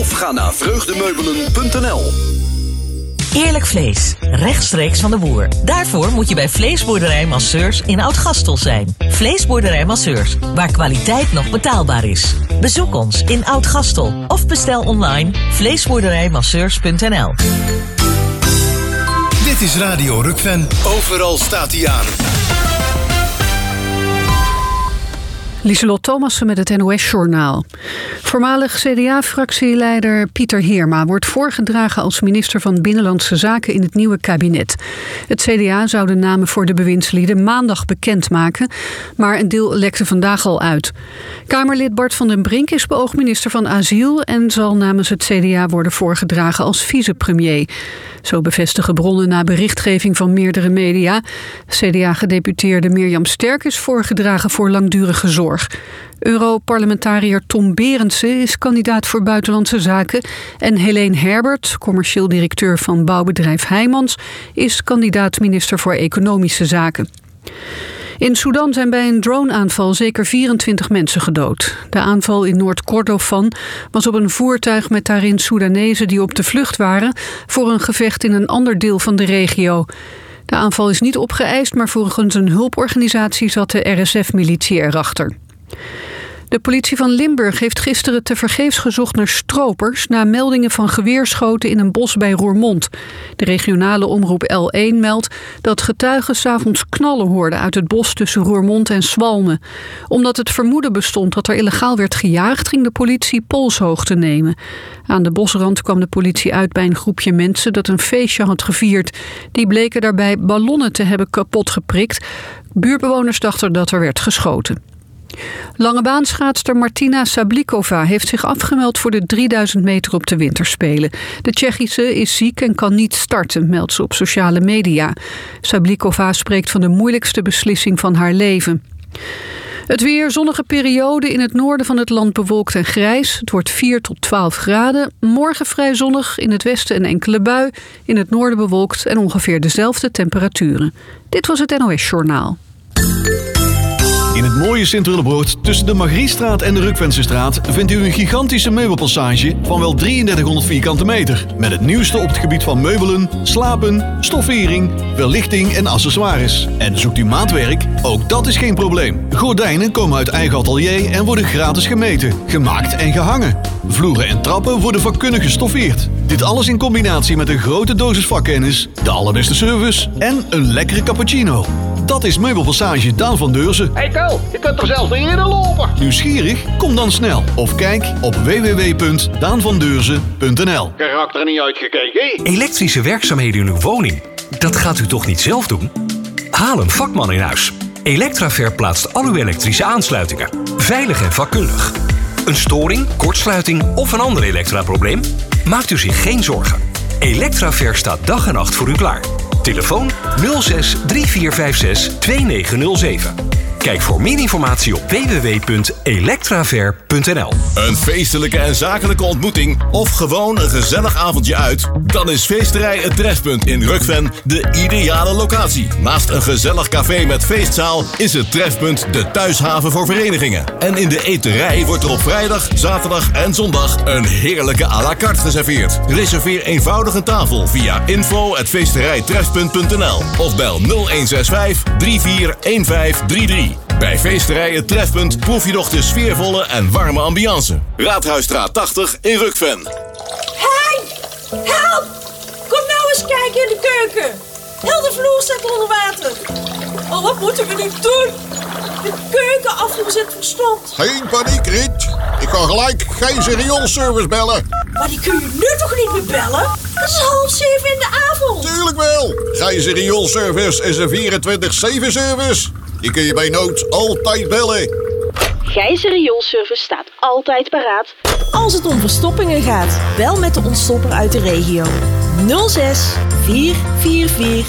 of ga naar vreugdemeubelen.nl. Eerlijk vlees, rechtstreeks van de boer. Daarvoor moet je bij Vleesboerderij Masseurs in Oud-Gastel zijn. Vleesboerderij Masseurs, waar kwaliteit nog betaalbaar is. Bezoek ons in Oud-Gastel of bestel online vleesboerderijmasseurs.nl. Dit is Radio Rukven. Overal staat hij aan. Lieselot Thomassen met het NOS-journaal. Voormalig CDA-fractieleider Pieter Heerma wordt voorgedragen als minister van Binnenlandse Zaken in het nieuwe kabinet. Het CDA zou de namen voor de bewindslieden maandag bekendmaken, maar een deel lekte vandaag al uit. Kamerlid Bart van den Brink is beoogd minister van Asiel en zal namens het CDA worden voorgedragen als vicepremier. Zo bevestigen bronnen na berichtgeving van meerdere media. CDA-gedeputeerde Mirjam Sterk is voorgedragen voor langdurige zorg. Europarlementariër Tom Berendsen is kandidaat voor Buitenlandse Zaken en Helene Herbert, commercieel directeur van bouwbedrijf Heijmans, is kandidaat minister voor Economische Zaken. In Sudan zijn bij een droneaanval zeker 24 mensen gedood. De aanval in Noord-Kordofan was op een voertuig met daarin Soedanezen die op de vlucht waren voor een gevecht in een ander deel van de regio. De aanval is niet opgeëist, maar volgens een hulporganisatie zat de RSF-militie erachter. De politie van Limburg heeft gisteren tevergeefs gezocht naar stropers na meldingen van geweerschoten in een bos bij Roermond. De regionale omroep L1 meldt dat getuigen 's avonds knallen hoorden uit het bos tussen Roermond en Swalmen. Omdat het vermoeden bestond dat er illegaal werd gejaagd, ging de politie polshoogte nemen. Aan de bosrand kwam de politie uit bij een groepje mensen dat een feestje had gevierd. Die bleken daarbij ballonnen te hebben kapot geprikt. Buurtbewoners dachten dat er werd geschoten. Langebaanschaatster Martina Sablikova heeft zich afgemeld voor de 3000 meter op de winterspelen. De Tsjechische is ziek en kan niet starten, meldt ze op sociale media. Sablikova spreekt van de moeilijkste beslissing van haar leven. Het weer, zonnige periode, in het noorden van het land bewolkt en grijs. Het wordt 4 tot 12 graden. Morgen vrij zonnig, in het westen een enkele bui. In het noorden bewolkt en ongeveer dezelfde temperaturen. Dit was het NOS Journaal. In het mooie Sint-Willebroord tussen de Margriestraat en de Rukvensestraat vindt u een gigantische meubelpassage van wel 3300 vierkante meter. Met het nieuwste op het gebied van meubelen, slapen, stoffering, verlichting en accessoires. En zoekt u maatwerk? Ook dat is geen probleem. Gordijnen komen uit eigen atelier en worden gratis gemeten, gemaakt en gehangen. Vloeren en trappen worden vakkundig gestoffeerd. Dit alles in combinatie met een grote dosis vakkennis, de allerbeste service en een lekkere cappuccino. Dat is Meubelpassage Daan van Deurzen. Hey Kel, je kunt er zelfs niet in lopen. Nieuwsgierig? Kom dan snel of kijk op www.daanvandeurzen.nl. Karakter niet uitgekeken. Elektrische werkzaamheden in uw woning, dat gaat u toch niet zelf doen? Haal een vakman in huis. Electraver plaatst al uw elektrische aansluitingen. Veilig en vakkundig. Een storing, kortsluiting of een ander elektraprobleem? Maakt u zich geen zorgen. Electraver staat dag en nacht voor u klaar. Telefoon 06 3456 2907. Kijk voor meer informatie op www.electraver.nl. Een feestelijke en zakelijke ontmoeting of gewoon een gezellig avondje uit? Dan is Feesterij Het Trefpunt in Rukven de ideale locatie. Naast een gezellig café met feestzaal is het Trefpunt de thuishaven voor verenigingen. En in de eterij wordt er op vrijdag, zaterdag en zondag een heerlijke à la carte geserveerd. Reserveer eenvoudig een tafel via info@feesterijtrefpunt.nl of bel 0165 341533. Bij Feesterij Het Trefpunt proef je nog de sfeervolle en warme ambiance. Raadhuisstraat 80 in Rukven. Hey! Help! Kom nou eens kijken in de keuken. Heel de vloer staat onder water. Oh, wat moeten we nu doen? De keukenafvoer zit verstomd. Geen paniek, Riet. Ik kan gelijk geen rioolservice bellen. Maar die kun je nu toch niet meer bellen? Het is 6:30 in de avond. Tuurlijk wel. Geen rioolservice is een 24/7 service. Die kun je bij nood altijd bellen. Gijzer Rioolservice staat altijd paraat. Als het om verstoppingen gaat, bel met de ontstopper uit de regio. 06 444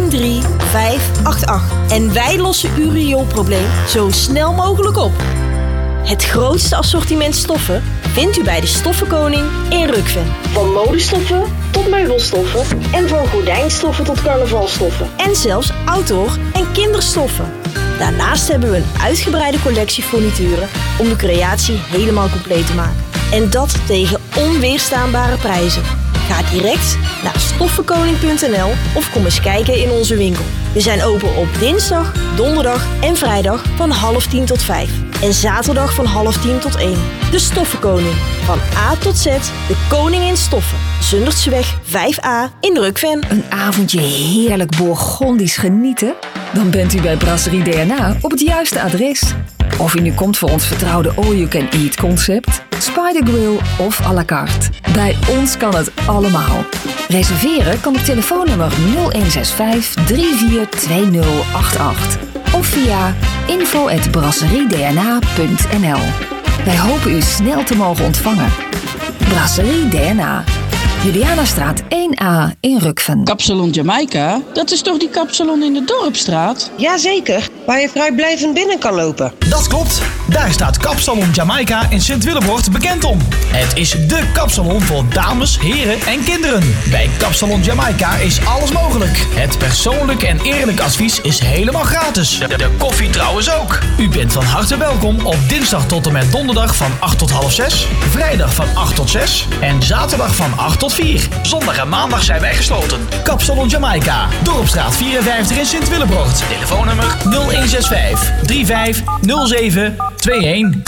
13588. En wij lossen uw rioolprobleem zo snel mogelijk op. Het grootste assortiment stoffen vindt u bij de Stoffenkoning in Rukven. Van modestoffen tot meubelstoffen en van gordijnstoffen tot carnavalstoffen. En zelfs outdoor- en kinderstoffen. Daarnaast hebben we een uitgebreide collectie furnituren om de creatie helemaal compleet te maken. En dat tegen onweerstaanbare prijzen. Ga direct naar stoffenkoning.nl of kom eens kijken in onze winkel. We zijn open op dinsdag, donderdag en vrijdag van 9:30 tot 5. En zaterdag van 9:30 tot 1. De Stoffenkoning. Van A tot Z, de koning in stoffen. Zundertseweg 5A in Rukven. Een avondje heerlijk Bourgondisch genieten? Dan bent u bij Brasserie DNA op het juiste adres. Of u nu komt voor ons vertrouwde all-you-can-eat concept, Spider Grill of à la carte. Bij ons kan het allemaal. Reserveren kan op telefoonnummer 0165 342088 of via info@brasseriedna.nl. Wij hopen u snel te mogen ontvangen. Brasserie DNA. Julianastraat 1A in Rukven. Kapsalon Jamaica, dat is toch die kapsalon in de Dorpstraat? Jazeker, waar je vrijblijvend binnen kan lopen. Dat klopt, daar staat Kapsalon Jamaica in Sint-Willebroort bekend om. Het is dé kapsalon voor dames, heren en kinderen. Bij Kapsalon Jamaica is alles mogelijk. Het persoonlijk en eerlijk advies is helemaal gratis. De koffie trouwens ook. U bent van harte welkom op dinsdag tot en met donderdag van 8 tot half 6, vrijdag van 8 tot 6 en zaterdag van 8 tot 4. Zondag en maandag zijn wij gesloten. Kapsalon Jamaica, Dorpstraat 54 in Sint-Willebroort. Telefoonnummer 0165 3507 21.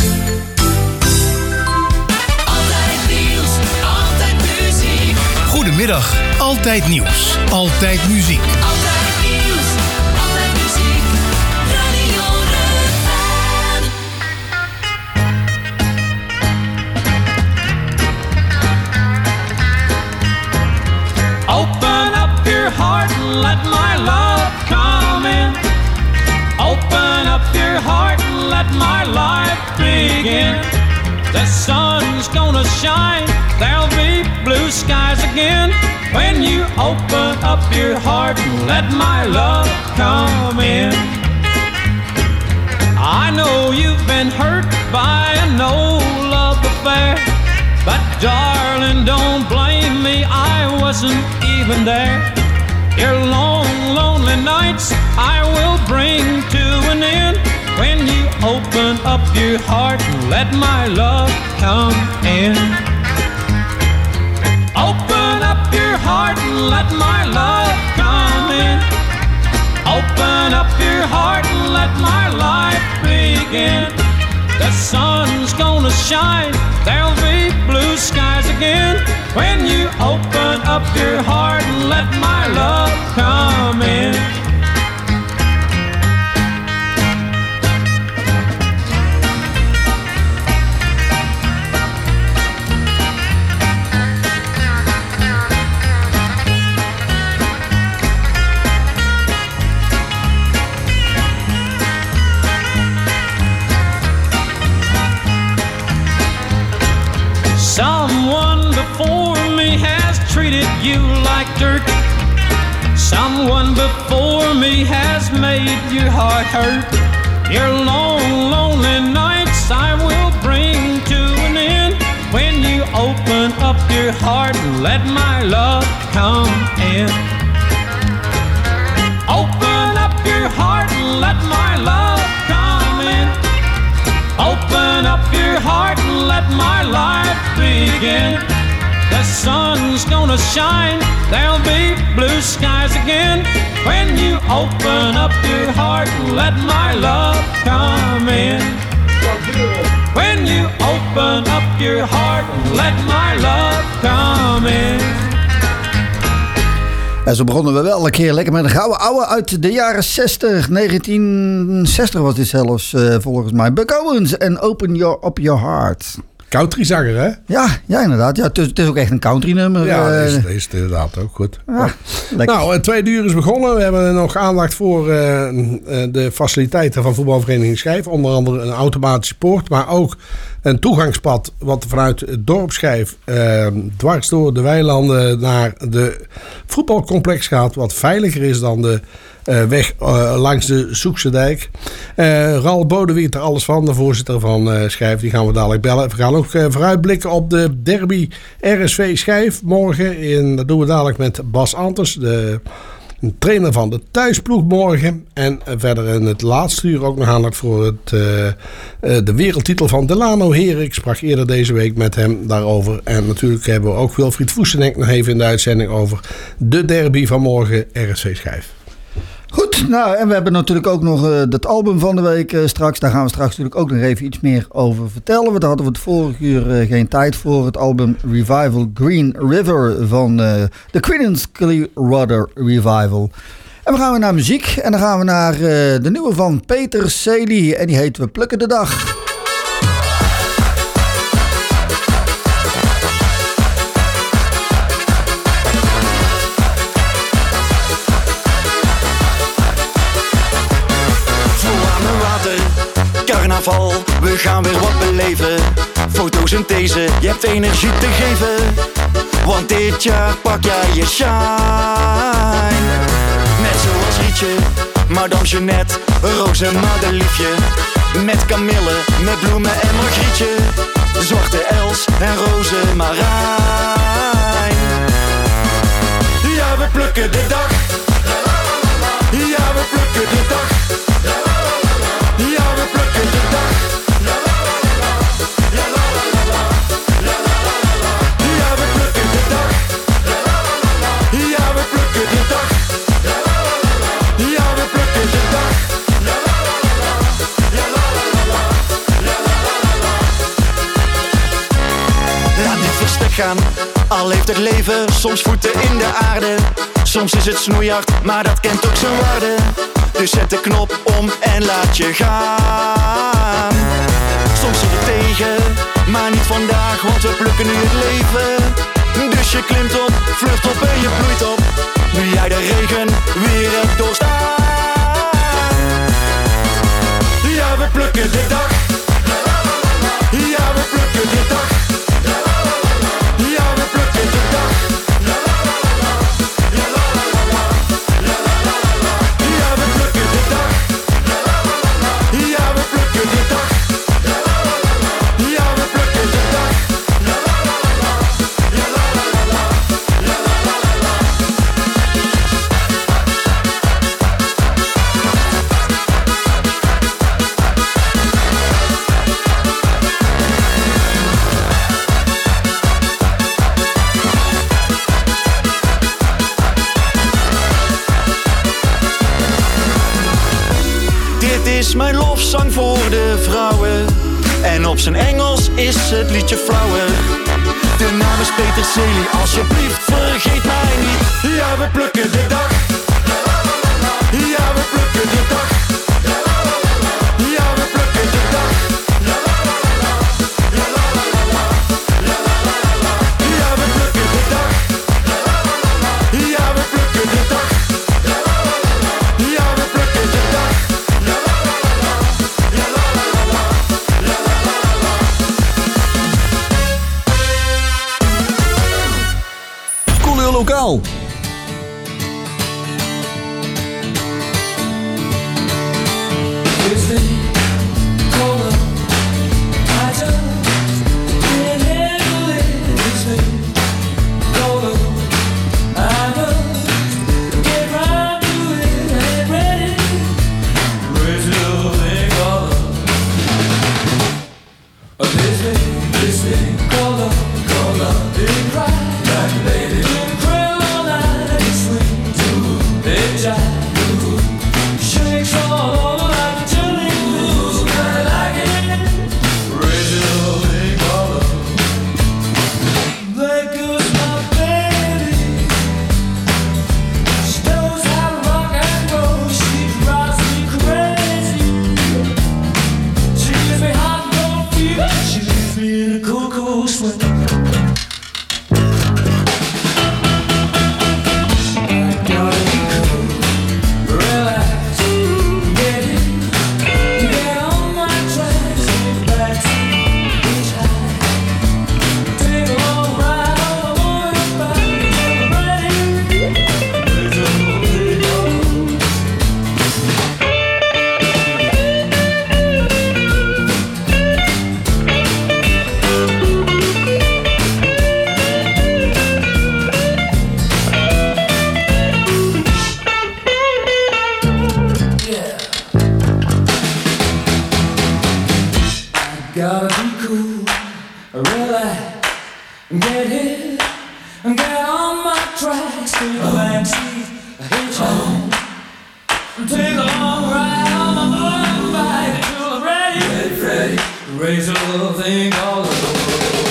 Goedemiddag, Altijd Nieuws, Altijd Muziek. Altijd nieuws, altijd muziek, Radio Rukven. Open up your heart and let my love come in. Open up your heart and let my life begin. The sun's gonna shine, there'll be blue skies again. When you open up your heart and let my love come in. I know you've been hurt by an old love affair, but darling, don't blame me, I wasn't even there. Your long, lonely nights I will bring to an end. When you open up your heart and let my love come in. Open up your heart and let my love come in. Open up your heart and let my life begin. The sun's gonna shine, there'll be blue skies again. When you open up your heart and let my love come in. Someone before me has treated you like dirt. Someone before me has made your heart hurt. Your long, lonely nights I will bring to an end. When you open up your heart and let my love come in. Open up your heart and let my love come in. Open up your heart and let my life begin. The sun's gonna shine, there'll be blue skies again. When you open up your heart and let my love come in. When you open up your heart and let my love come in. En zo begonnen we wel een keer lekker met een gouden ouwe uit de jaren 60. 1960 was dit zelfs volgens mij. Buck Owens en Open Up Your Heart. Countryzanger, hè? Ja, inderdaad. Ja, het is ook echt een country nummer. Ja, dat is het inderdaad ook goed. Ja, nou, het tweede uur is begonnen. We hebben nog aandacht voor de faciliteiten van voetbalvereniging Schijf. Onder andere een automatische poort, maar ook een toegangspad wat vanuit het dorp Schijf dwars door de weilanden naar de voetbalcomplex gaat. Wat veiliger is dan de weg langs de Soekse dijk. Ralf Bodewieter, alles van, de voorzitter van Schijf, die gaan we dadelijk bellen. We gaan ook vooruitblikken op de derby RSV Schijf morgen. Dat doen we dadelijk met Bas Anters, de Een trainer van de thuisploeg morgen. En verder in het laatste uur ook nog aandacht voor de wereldtitel van Delano Heren. Ik sprak eerder deze week met hem daarover. En natuurlijk hebben we ook Wilfried Voestenenk nog even in de uitzending over de derby van morgen, RSV Schijf. Goed, nou en we hebben natuurlijk ook nog het album van de week straks. Daar gaan we straks natuurlijk ook nog even iets meer over vertellen. Want daar hadden we het vorige uur geen tijd voor. Het album Revival Green River van de Creedence Clearwater Revival. En we gaan weer naar muziek. En dan gaan we naar de nieuwe van Peter Celi. En die heet We Plukken de Dag. Carnaval, we gaan weer wat beleven. Fotosynthese, je hebt energie te geven. Want dit jaar pak jij je shine. Net zoals Rietje, Madame Jeannette, Roos en Madeliefje. Met Camille, met Bloemen en Margrietje. Zwarte Els en Roze Marijn. Ja, we plukken de dag. Ja, we plukken de dag. Ja, we plukken de dag. Ja, we plukken de dag. Ja, we plukken de dag. Ja, we plukken de dag. Laat niet verstek gaan, al heeft het leven soms voeten in de aarde. Soms is het snoeihard, maar dat kent ook zijn waarde. Dus zet de knop om en laat je gaan. Soms zit het tegen, maar niet vandaag, want we plukken nu het leven. Dus je klimt op, vlucht op en je bloeit op. Nu jij de regen weer hebt doorstaan. Ja, we plukken de dag. Ja, we plukken de dag. Ja, we plukken de dag. Is mijn lofzang voor de vrouwen. En op zijn Engels is het liedje flauwer. De naam is Peter Celi, alsjeblieft vergeet mij niet. Ja, we plukken de dag. Ja, we plukken de dag. Ja, we plukken de dag. Ja, we plukken de dag. Ja, we plukken de dag. Ja, we plukken de dag. Lokaal. This thing called love, ain't right, like lady. Crawl all night. Get on my tracks, take a backseat, hitchhike. Take a long ride on my motorbike till I'm ready, raise a little thing called love.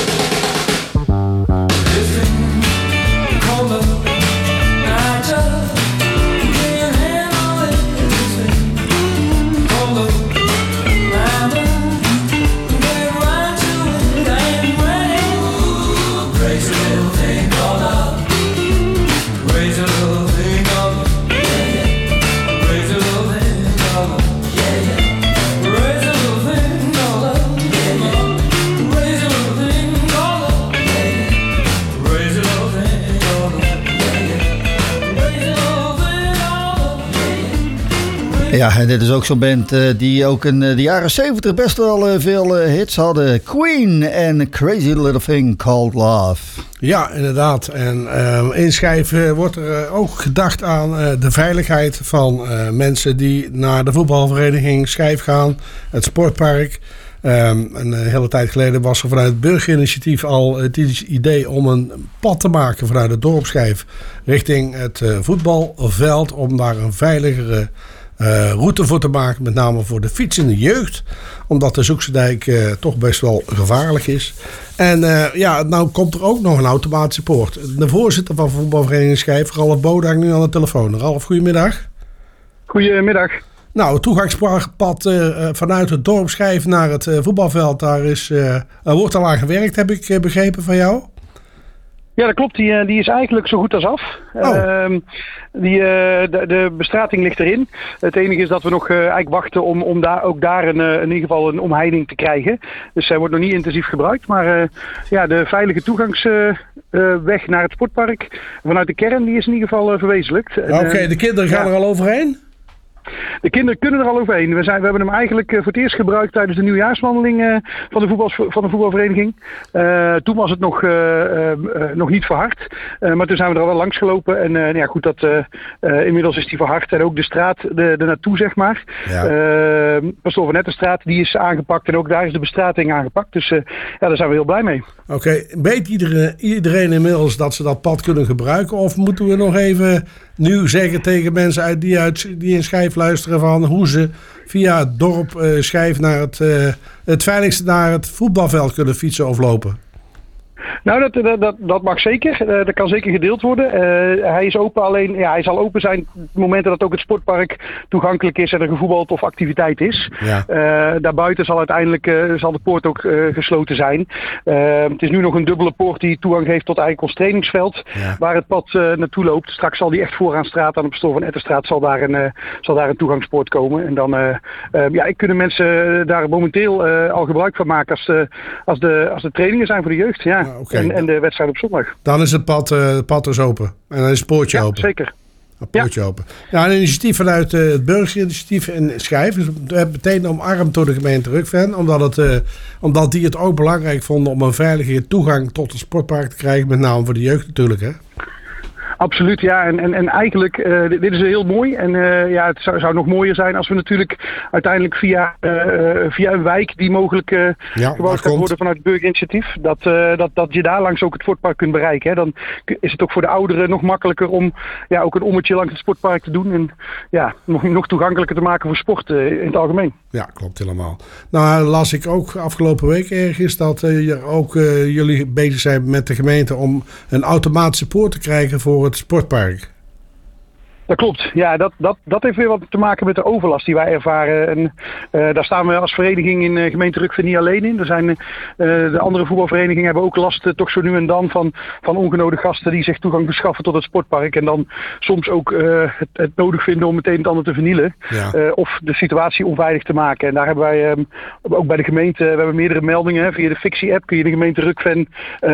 This thing called love, I just can't handle it. This thing called love, I'm get right to it, I ain't ready. Raise a little thing called love, raise a little thing called love. Ja, en dit is ook zo'n band die ook in de jaren 70 best wel veel hits hadden. Queen en Crazy Little Thing Called Love. Ja, inderdaad. En in Schijf wordt er ook gedacht aan de veiligheid van mensen die naar de voetbalvereniging Schijf gaan. Het sportpark. Een hele tijd geleden was er vanuit het burgerinitiatief al het idee om een pad te maken vanuit het dorp Schijf richting het voetbalveld. Om daar een veiligere route voor te maken, met name voor de fietsende jeugd. Omdat de Zoeksendijk toch best wel gevaarlijk is. En nou komt er ook nog een automatische poort. De voorzitter van voetbalvereniging Schijf, Ralf Bode, hangt nu aan de telefoon. Ralf, goedemiddag. Goedemiddag. Nou, het toegangspad vanuit het dorp Schijf naar het voetbalveld, daar wordt al aan gewerkt, heb ik begrepen van jou. Ja, dat klopt. Die is eigenlijk zo goed als af. De bestrating ligt erin. Het enige is dat we nog eigenlijk wachten om daar in ieder geval een omheining te krijgen. Dus zij wordt nog niet intensief gebruikt. Maar de veilige toegangsweg naar het sportpark vanuit de kern, die is in ieder geval verwezenlijkt. Oké, de kinderen gaan er al overheen? De kinderen kunnen er al overheen. We hebben hem eigenlijk voor het eerst gebruikt tijdens de nieuwjaarswandeling van de voetbalvereniging. Toen was het nog niet verhard. Maar toen zijn we er al wel langs gelopen. En inmiddels is die verhard. En ook de straat ernaartoe, zeg maar. Ja. Pastoor van Nettenstraat, die is aangepakt. En ook daar is de bestrating aangepakt. Dus daar zijn we heel blij mee. Oké, weet iedereen inmiddels dat ze dat pad kunnen gebruiken? Of moeten we nog even nu zeggen tegen mensen die in Schijf luisteren van hoe ze via het dorp Schijf naar het veiligste naar het voetbalveld kunnen fietsen of lopen? Nou, dat mag zeker. Dat kan zeker gedeeld worden. Hij is open, alleen hij zal open zijn op momenten dat ook het sportpark toegankelijk is en er gevoetbald of activiteit is. Ja. Daarbuiten zal uiteindelijk de poort ook gesloten zijn. Het is nu nog een dubbele poort die toegang geeft tot eigenlijk ons trainingsveld, waar het pad naartoe loopt. Straks zal die echt vooraan straat aan de Pastoor van Ettenstraat zal daar een toegangspoort komen. En dan kunnen mensen daar momenteel al gebruik van maken als de trainingen zijn voor de jeugd. Ja. Okay. En de wedstrijd op zondag. Dan is het pad dus open. En dan is het poortje open. Zeker. Een poortje open. Ja, een initiatief vanuit het burgerinitiatief in Schijf. Dus meteen omarmd door de gemeente Rukven. Omdat die het ook belangrijk vonden om een veilige toegang tot het sportpark te krijgen. Met name voor de jeugd natuurlijk, hè? Absoluut, ja. En eigenlijk, dit is heel mooi. En het zou nog mooier zijn als we natuurlijk uiteindelijk via een wijk die mogelijk gebouwd gaat worden vanuit het burgerinitiatief, dat je daar langs ook het sportpark kunt bereiken. Hè. Dan is het ook voor de ouderen nog makkelijker om ook een ommetje langs het sportpark te doen. En nog toegankelijker te maken voor sport in het algemeen. Ja, klopt helemaal. Nou, las ik ook afgelopen week ergens dat jullie bezig zijn met de gemeente om een automatische poort te krijgen voor het sportpark. Dat klopt. Ja, dat heeft weer wat te maken met de overlast die wij ervaren. En daar staan we als vereniging in gemeente Rukven niet alleen in. Er zijn de andere voetbalverenigingen hebben ook last toch zo nu en dan van ongenode gasten die zich toegang verschaffen tot het sportpark. En dan soms ook het nodig vinden om meteen het ander te vernielen. Ja. Of de situatie onveilig te maken. En daar hebben wij ook bij de gemeente, we hebben meerdere meldingen. Hè. Via de Fictie-app kun je de gemeente Rukven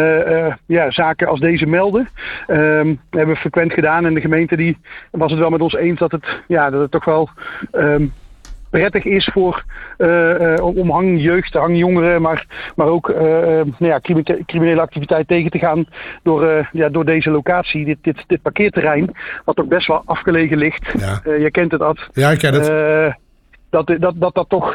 zaken als deze melden. Dat hebben we frequent gedaan. En de gemeente die was het wel met ons eens dat het toch wel prettig is voor om hangjeugd, hangjongeren, maar ook criminele activiteit tegen te gaan door deze locatie, dit parkeerterrein, wat ook best wel afgelegen ligt. Ja. Je kent het, Ad. Ja, ik ken het. dat toch,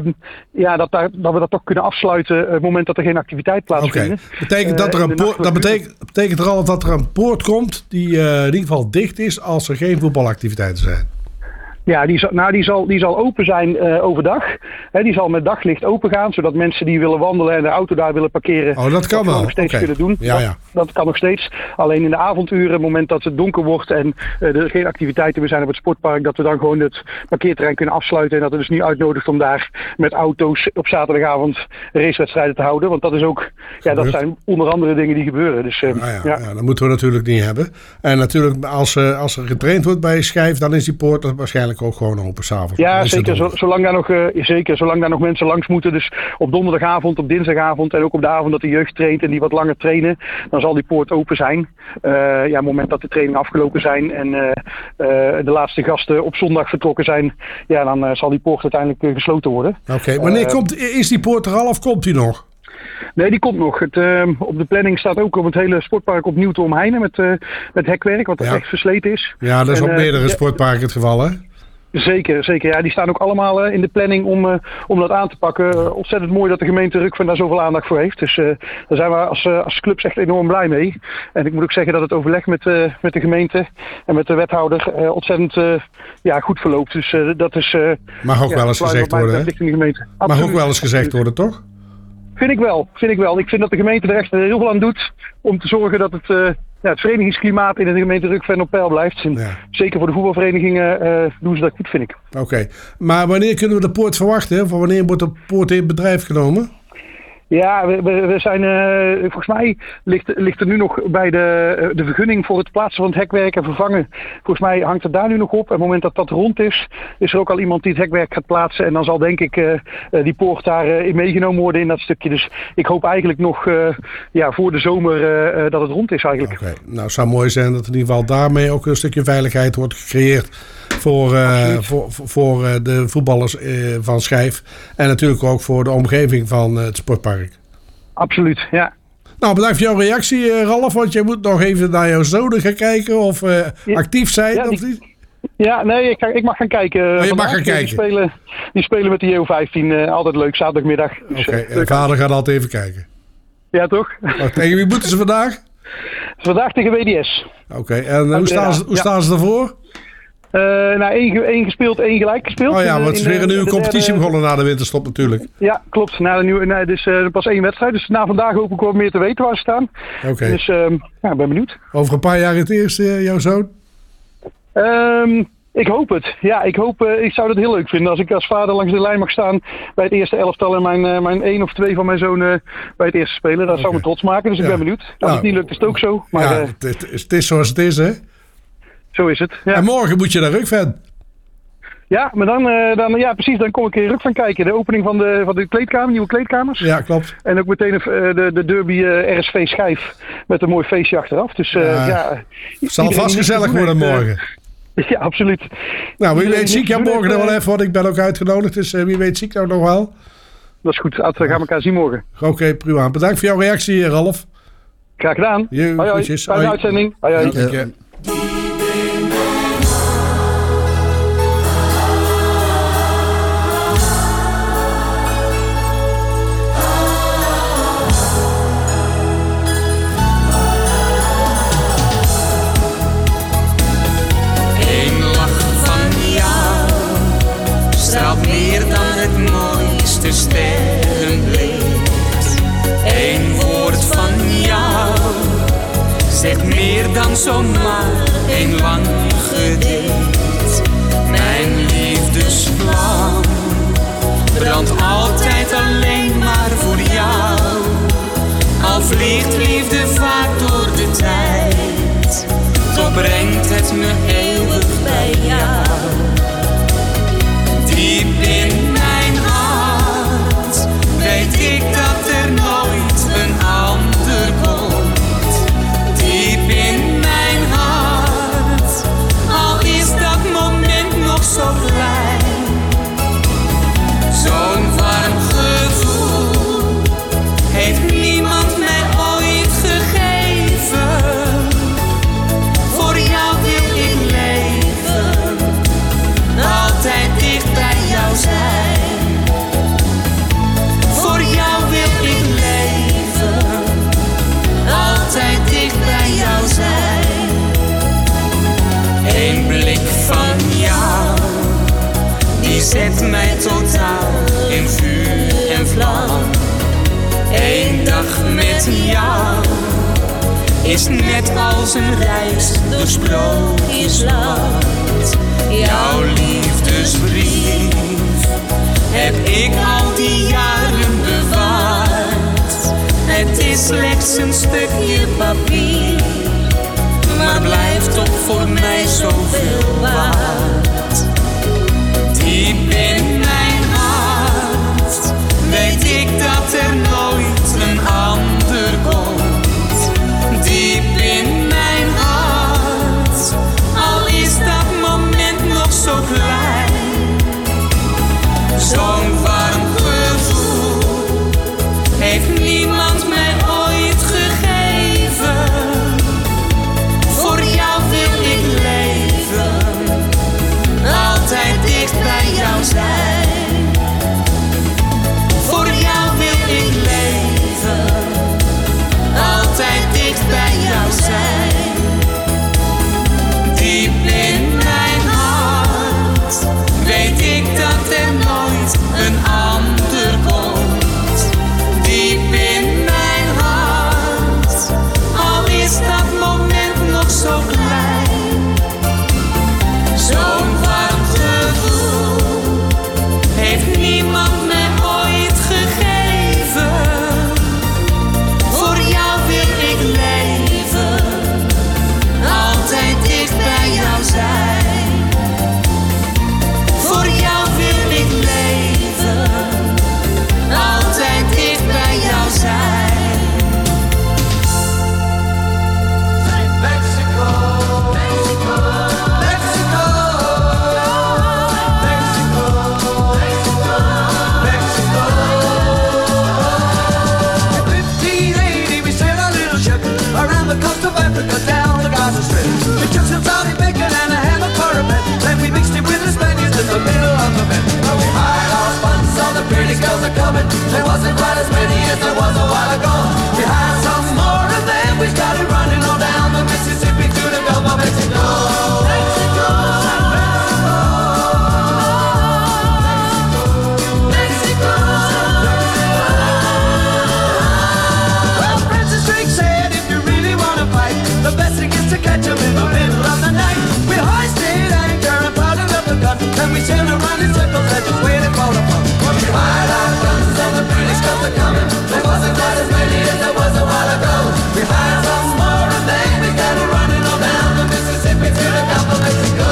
dat we dat toch kunnen afsluiten op het moment dat er geen activiteit plaatsvindt. Betekent dat betekent er al dat er een poort komt die in ieder geval dicht is als er geen voetbalactiviteiten zijn? Ja, die zal open zijn overdag. Die zal met daglicht open gaan, zodat mensen die willen wandelen en de auto daar willen parkeren... dat kan wel. nog steeds kunnen doen. Ja. Dat kan nog steeds. Alleen in de avonduren, op het moment dat het donker wordt en er geen activiteiten meer zijn op het sportpark, dat we dan gewoon het parkeerterrein kunnen afsluiten. En dat het dus niet uitnodigt om daar met auto's op zaterdagavond racewedstrijden te houden. Want dat is ook, dat zijn onder andere dingen die gebeuren. Dus, dat moeten we natuurlijk niet hebben. En natuurlijk, als er getraind wordt bij Schijf, dan is die poort waarschijnlijk ook gewoon open s'avonds. Ja, zeker. Zolang daar nog mensen langs moeten. Dus op donderdagavond, op dinsdagavond en ook op de avond dat de jeugd traint en die wat langer trainen, dan zal die poort open zijn. Op het moment dat de trainingen afgelopen zijn en de laatste gasten op zondag vertrokken zijn, dan zal die poort uiteindelijk gesloten worden. Oké, wanneer is die poort er al of komt die nog? Nee, die komt nog. Op de planning staat ook om het hele sportpark opnieuw te omheinen met hekwerk, wat echt versleten is. Ja, dat is op meerdere sportparken het geval, hè? Zeker. Ja, die staan ook allemaal in de planning om dat aan te pakken. Ontzettend mooi dat de gemeente Rukven daar zoveel aandacht voor heeft. Dus daar zijn we als clubs echt enorm blij mee. En ik moet ook zeggen dat het overleg met de gemeente en met de wethouder ontzettend goed verloopt. Dus dat is... Mag ook wel eens gezegd worden, hè? Mag ook wel eens gezegd worden, toch? Vind ik wel. Ik vind dat de gemeente er echt heel veel aan doet om te zorgen dat het verenigingsklimaat in de gemeente Rukven op peil blijft. En zeker voor de voetbalverenigingen doen ze dat goed, vind ik. Oké. Maar wanneer kunnen we de poort verwachten? Van wanneer wordt de poort in bedrijf genomen? Ja, we zijn, volgens mij ligt er nu nog bij de vergunning voor het plaatsen van het hekwerk en vervangen. Volgens mij hangt het daar nu nog op. En op het moment dat dat rond is er ook al iemand die het hekwerk gaat plaatsen. En dan zal denk ik die poort daarin meegenomen worden in dat stukje. Dus ik hoop eigenlijk nog voor de zomer dat het rond is eigenlijk. Oké. Nou, het zou mooi zijn dat in ieder geval daarmee ook een stukje veiligheid wordt gecreëerd voor de voetballers van Schijf. En natuurlijk ook voor de omgeving van het sportpark. Absoluut, ja. Nou, bedankt voor jouw reactie, Ralf. Want jij moet nog even naar jouw zonen gaan kijken of actief zijn of niet? Ja, nee, ik mag gaan kijken. Je mag gaan kijken. Die spelen met de JO15. Altijd leuk, zaterdagmiddag. Dus, Oké, vader gaat altijd even kijken. Ja, toch? Tegen wie moeten ze vandaag? Vandaag tegen WDS. Oké, en hoe staan ze ervoor? 1 gespeeld, 1 gelijk gespeeld. Oh ja, want het is weer een nieuwe competitie begonnen na de winterstop natuurlijk. Ja, klopt. Dus pas 1 wedstrijd. Dus na vandaag hoop ik wat meer te weten waar ze staan. Oké. Dus ik ben benieuwd. Over een paar jaar in het eerste, jouw zoon? Ik hoop het. Ja, ik zou het heel leuk vinden als ik als vader langs de lijn mag staan bij het eerste elftal en mijn 1 of 2 van mijn zonen bij het eerste spelen. Dat zou me trots maken, dus ik ben benieuwd. Als het niet lukt is het ook zo. Maar, het is zoals het is, hè? Zo is het. Ja. En morgen moet je naar Rukven. Ja, maar dan kom ik in Rukven kijken. De opening van de kleedkamer, nieuwe kleedkamers. Ja, klopt. En ook meteen de derby RSV Schijf met een mooi feestje achteraf. Dus het zal vast gezellig worden morgen. Ja, absoluut. Nou, wie weet zie ik jou morgen nog wel even, want ik ben ook uitgenodigd. Dus wie weet zie ik jou nog wel. Dat is goed. We gaan elkaar zien morgen. Oké, prima. Bedankt voor jouw reactie, Ralf. Graag gedaan. Hoi. Fijne uitzending. Hoi. Meer dan het mooiste sterrenbeeld. 1 woord van jou zegt meer dan zomaar 1 lang gedicht. Mijn liefdesvlam brandt altijd alleen maar voor jou. Al vliegt liefde vaak door de tijd, toch brengt het me eeuwig bij jou. Diep in mijn hart weet ik dat er nooit een ander komt. Diep in mijn hart, al is dat moment nog zo klein. Zo'n warm gevoel heeft niemand mij ooit gegeven. is net als een reis door sprookjesland. Jouw liefdesbrief heb ik al die jaren bewaard. Het is slechts een stukje papier, maar blijft toch voor mij zoveel waard. Diep in mijn hart weet ik dat er nooit een ander komt. Diep in mijn hart, al is dat moment nog zo klein. Zo'n warm gevoel heeft niemand mij ooit gegeven. Voor jou wil ik leven, altijd dicht bij jou zijn. Voor jou wil ik leven, altijd dicht bij jou zijn. Diep in mijn hart weet ik dat er nooit een ander komt. Diep in mijn hart, al is dat moment nog zo klein. Zo'n warm gevoel heeft niemand mij ooit gegeven. Voor jou wil ik leven, altijd dicht bij jou zijn. Voor jou wil ik leven, altijd dicht bij jou zijn. Mexico, Mexico, Mexico, Mexico, Mexico, Mexico. In 1580 we sailed a little ship around the coast of Africa down the Gaza Strip. We took some Saudi bacon and a ham and parapet, then we mixed it with the Spaniards in the middle of the bed. Well, we hired our funds, all the pretty girls are coming. There wasn't quite as many as there was a while ago. We hired some more and then we started running on down the Mississippi to the Gulf of Mexico. Mexico, Mexico, Mexico. Well, Francis Drake said if you really want to fight, the best thing is to catch 'em in the middle of the night. We hoisted anchor and powdered up the gun, then we sailed around in circles and just waited for the fun. When we hired our guns and the British guns are coming, there wasn't quite as many as there was a while ago. We hired some more and then we got it running on down the Mississippi to the Gulf of Mexico.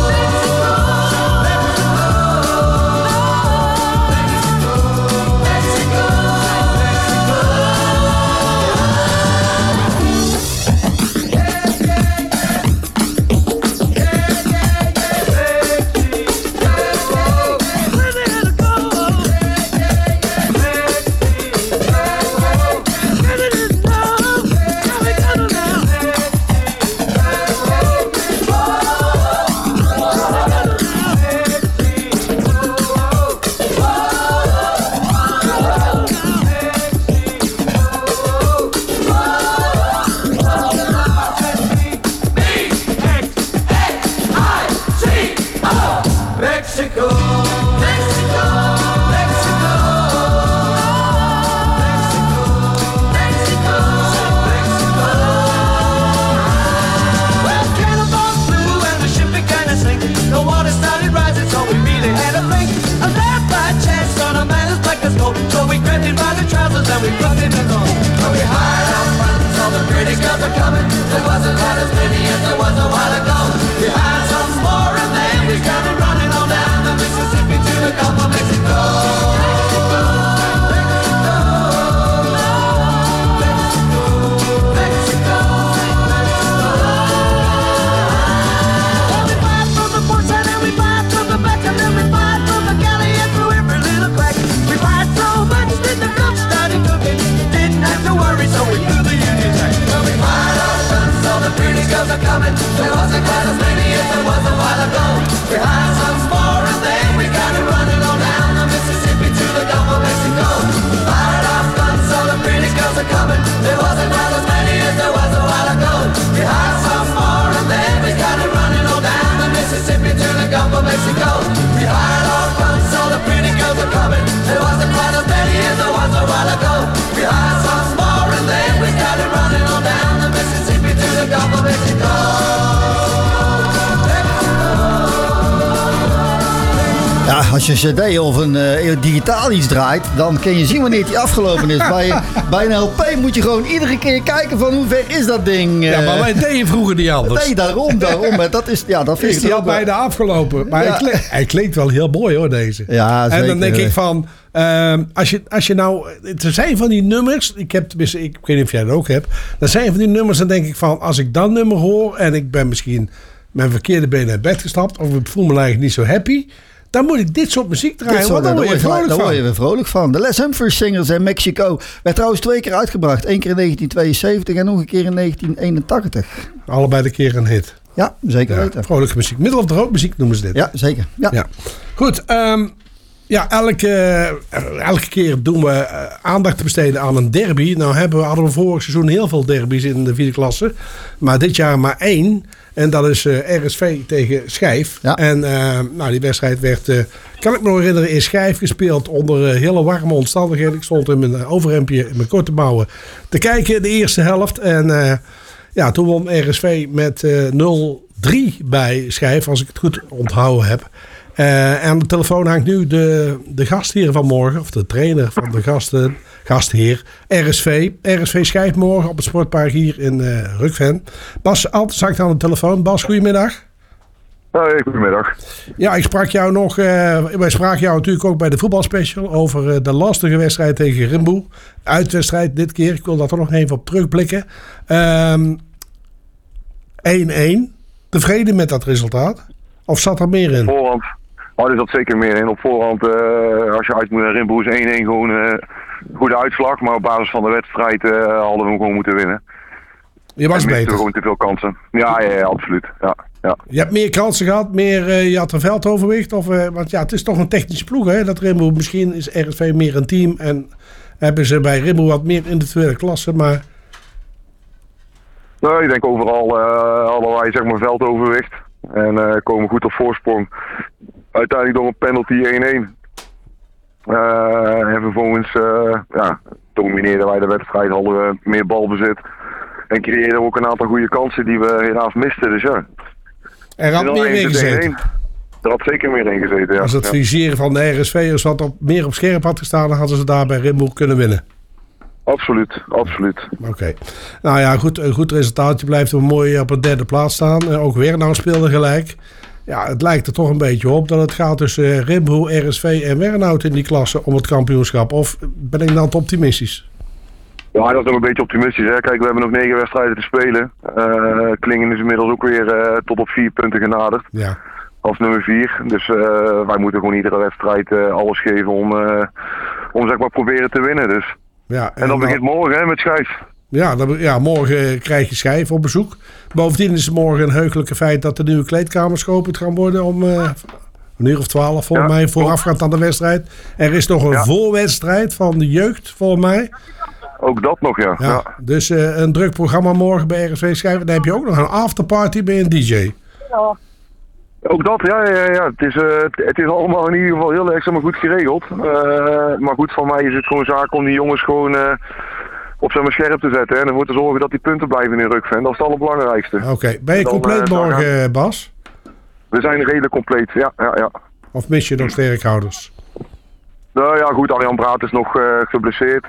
Mexico, Mexico, Mexico, Mexico, Mexico, Mexico. Well, cannonballs flew and the ship began to sink. The water started rising, so we really had to think. And that by chance on a man as black as gold. So we grabbed him by the trousers and we plucked him along. When we hired our friends, all the pretty girls are coming. There wasn't quite as many as there was a while ago. We hired some more and then we started running on down the Mississippi to the Gulf of Mexico. Mexico, Mexico, Mexico, Mexico, Well, we fired from the port side and we fired from the back and then we fired from the galley and through every little crack. We fired so much that the cook started cooking. Didn't have to worry, so we blew the Union Jack. Well, we fired our guns, all the pretty girls are coming. There wasn't quite as many as there was a while ago. We hired some more and then we got it running on down the Mississippi to the Gulf of Mexico. Fired our guns, all the pretty girls are coming. There wasn't quite as many as there was a while ago. We hired some more and then we got it running on down the Mississippi to the Gulf of Mexico. We hired our guns, all the pretty girls are coming. There wasn't quite as many as there was a while ago. We hired some more and then we got it running on down the Mississippi. als je een cd of een digitaal iets draait, dan kun je zien wanneer die afgelopen is. Bij een LP moet je gewoon iedere keer kijken van hoe ver is dat ding. Ja, maar wij deden vroeger niet anders. Nee, daarom. Dat is, dat vind is die al bijna afgelopen. Maar hij klinkt wel heel mooi hoor, deze. Ja, zeker. En dan denk ik van, als je nou, er zijn van die nummers, ik weet niet of jij dat ook hebt, er zijn van die nummers, dan denk ik van, als ik dat nummer hoor en ik ben misschien mijn verkeerde been uit bed gestapt of ik voel me eigenlijk niet zo happy, dan moet ik dit soort muziek draaien, want dan word je vrolijk van. Daar word je weer vrolijk van. De Les Humphries Singers in Mexico werd trouwens 2 keer uitgebracht. 1 keer in 1972 en nog een keer in 1981. Allebei de keer een hit. Ja, zeker weten. Vrolijke muziek. Middel of de rood muziek noemen ze dit. Ja, zeker. Ja. Goed, elke keer doen we aandacht te besteden aan een derby. Nou hadden we vorig seizoen heel veel derbies in de 4e klasse. Maar dit jaar maar 1. En dat is RSV tegen Schijf. Ja. En die wedstrijd werd, kan ik me nog herinneren, in Schijf gespeeld onder hele warme omstandigheden. Ik stond in mijn overhemdje, in mijn korte mouwen, te kijken de eerste helft. En toen won RSV met 0-3 bij Schijf, als ik het goed onthouden heb. En aan de telefoon hangt nu de gastheer van morgen, of de trainer van de gastheer, RSV Schijf morgen op het sportpark hier in Rukven. Bas Altenzak aan de telefoon. Bas, goedemiddag. Hey, goedemiddag. Ja, ik sprak jou nog, wij spraken jou natuurlijk ook bij de voetbalspecial over de lastige wedstrijd tegen Rimboe. Uitwedstrijd dit keer, ik wil daar toch nog even op terugblikken. 1-1. Tevreden met dat resultaat? Of zat er meer in? Voorhand. Er zat zeker meer in. Op voorhand, als je uit moet naar Rimboe, is 1-1 gewoon een goede uitslag. Maar op basis van de wedstrijd hadden we hem gewoon moeten winnen. Je was beter. We gewoon te veel kansen. Ja, absoluut. Ja. Je hebt meer kansen gehad, je had een veldoverwicht. Want het is toch een technische ploeg, hè? Dat Rimboe, misschien is RSV meer een team. En hebben ze bij Rimboe wat meer individuele klassen, maar... Nou, ik denk overal hadden wij zeg maar veldoverwicht. En komen goed op voorsprong. Uiteindelijk door een penalty 1-1. En vervolgens domineerden wij de wedstrijd, hadden we meer balbezit. En creëerden we ook een aantal goede kansen die we helaas misten. Dus ja. Er had meer in gezeten. Er had zeker meer in gezeten, ja. Als het viseren van de RSV'ers meer op scherp had gestaan, dan hadden ze daar bij Rimboe kunnen winnen. Absoluut. Oké. Nou ja, goed, een goed resultaat. Je blijft er mooi op een 3e plaats staan. Ook Wernau speelde gelijk. Ja, het lijkt er toch een beetje op dat het gaat tussen Rimboe, RSV en Wernau in die klasse om het kampioenschap. Of ben ik dan te optimistisch? Ja, dat is nog een beetje optimistisch. Hè? Kijk, we hebben nog 9 wedstrijden te spelen. Klingen is inmiddels ook weer tot op 4 punten genaderd. Ja. Als nummer 4. Dus wij moeten gewoon iedere wedstrijd alles geven om zeg maar proberen te winnen. Dus. Ja, en dan begint morgen hè, met Schijf. Ja, morgen krijg je Schijf op bezoek. Bovendien is het morgen een heugelijke feit dat de nieuwe kleedkamers geopend gaan worden om een uur of 12 volgens mij, voorafgaand aan de wedstrijd. Er is nog een voorwedstrijd van de jeugd volgens mij. Ook dat nog, ja. Dus een druk programma morgen bij RSV Schijf. Dan heb je ook nog een afterparty bij een DJ. Ja. Ook dat, ja. Het is allemaal in ieder geval heel erg goed geregeld. Maar goed, van mij is het gewoon zaak om die jongens gewoon op zijn scherp te zetten. En ervoor te zorgen dat die punten blijven in Rukven. Dat is het allerbelangrijkste. Oké. Ben je compleet morgen, Bas? We zijn redelijk compleet, ja. Of mis je nog sterkhouders? Nou ja, goed, Arjan Braat is nog geblesseerd.